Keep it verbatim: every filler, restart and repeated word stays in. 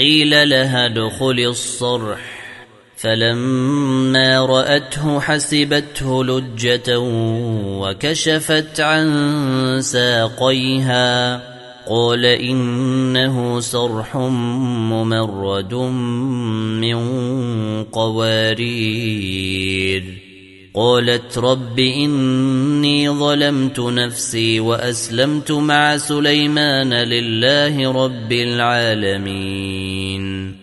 قيل لها ادخل الصرح فلما رأته حسبته لجة وكشفت عن ساقيها قال إنه صرح ممرد من قوارير. قالت رب إني ظلمت نفسي وأسلمت مع سليمان لله رب العالمين.